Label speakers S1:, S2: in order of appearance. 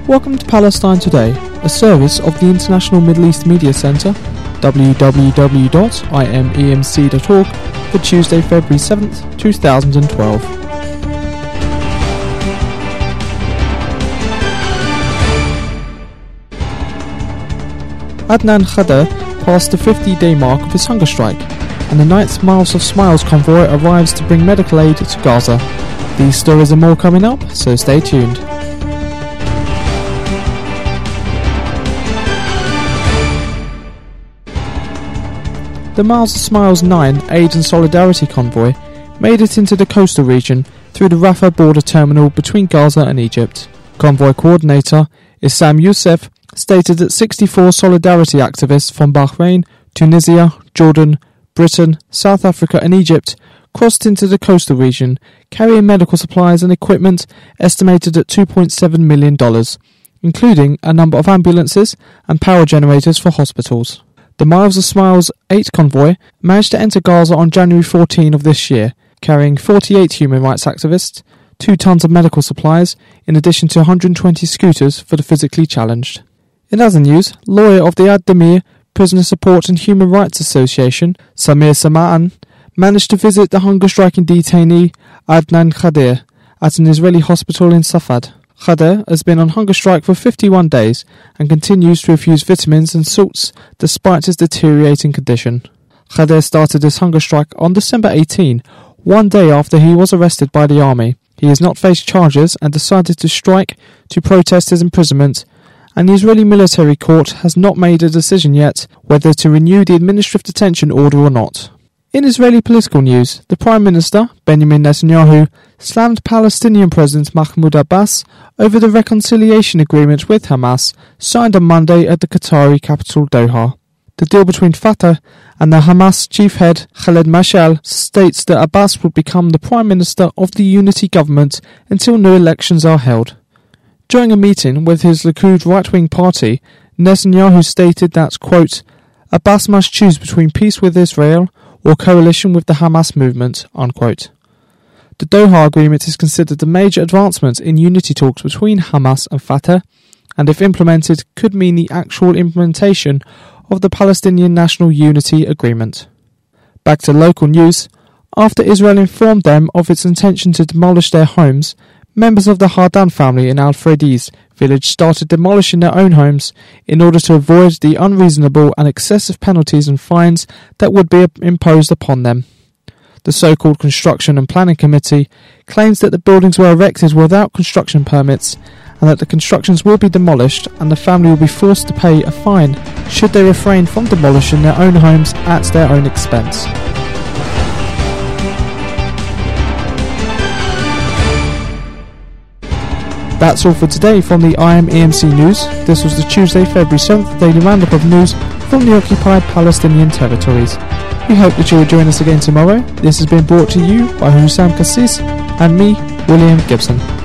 S1: Welcome to Palestine Today, a service of the International Middle East Media Centre, www.imemc.org, for Tuesday, February 7th, 2012. Adnan Khader passed the 50-day mark of his hunger strike, and the 9th Miles of Smiles convoy arrives to bring medical aid to Gaza. These stories and more coming up, so stay tuned. The Miles of Smiles 9 Aid and Solidarity Convoy made it into the coastal region through the Rafah border terminal between Gaza and Egypt. Convoy coordinator Issam Youssef stated that 64 solidarity activists from Bahrain, Tunisia, Jordan, Britain, South Africa and Egypt crossed into the coastal region, carrying medical supplies and equipment estimated at $2.7 million, including a number of ambulances and power generators for hospitals. The Miles of Smiles 8 convoy managed to enter Gaza on January 14 of this year, carrying 48 human rights activists, 2 tons of medical supplies, in addition to 120 scooters for the physically challenged. In other news, lawyer of the Ad-Damir Prisoner Support and Human Rights Association, Samir Sama'an, managed to visit the hunger-striking detainee Adnan Khader at an Israeli hospital in Safad. Khader has been on hunger strike for 51 days and continues to refuse vitamins and salts despite his deteriorating condition. Khader started his hunger strike on December 18, one day after he was arrested by the army. He has not faced charges and decided to strike to protest his imprisonment, and the Israeli military court has not made a decision yet whether to renew the administrative detention order or not. In Israeli political news, the Prime Minister, Benjamin Netanyahu, slammed Palestinian President Mahmoud Abbas over the reconciliation agreement with Hamas signed on Monday at the Qatari capital Doha. The deal between Fatah and the Hamas chief head Khaled Mashal states that Abbas will become the Prime Minister of the unity government until new elections are held. During a meeting with his Likud right-wing party, Netanyahu stated that, quote, Abbas must choose between peace with Israel or coalition with the Hamas movement, unquote. The Doha Agreement is considered a major advancement in unity talks between Hamas and Fatah, and if implemented, could mean the actual implementation of the Palestinian National Unity Agreement. Back to local news. After Israel informed them of its intention to demolish their homes, members of the Hardan family in Al-Fredis village started demolishing their own homes in order to avoid the unreasonable and excessive penalties and fines that would be imposed upon them. The so-called Construction and Planning Committee claims that the buildings were erected without construction permits and that the constructions will be demolished and the family will be forced to pay a fine should they refrain from demolishing their own homes at their own expense. That's all for today from the IMEMC News. This was the Tuesday, February 7th daily roundup of news from the occupied Palestinian territories. We hope that you will join us again tomorrow. This has been brought to you by Hussam Kassis and me, William Gibson.